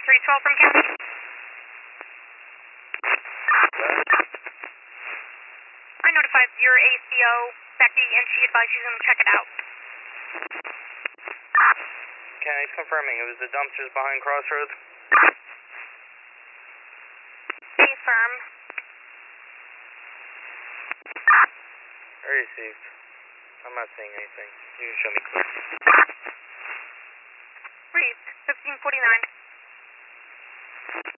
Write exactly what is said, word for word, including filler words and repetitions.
three twelve from County. I notified your A C O, Becky, and she advised she's going to check it out. County's confirming it was the dumpsters behind Crossroads. Confirm. I received. I'm not seeing anything. You can show me clear. Reed, fifteen forty-nine.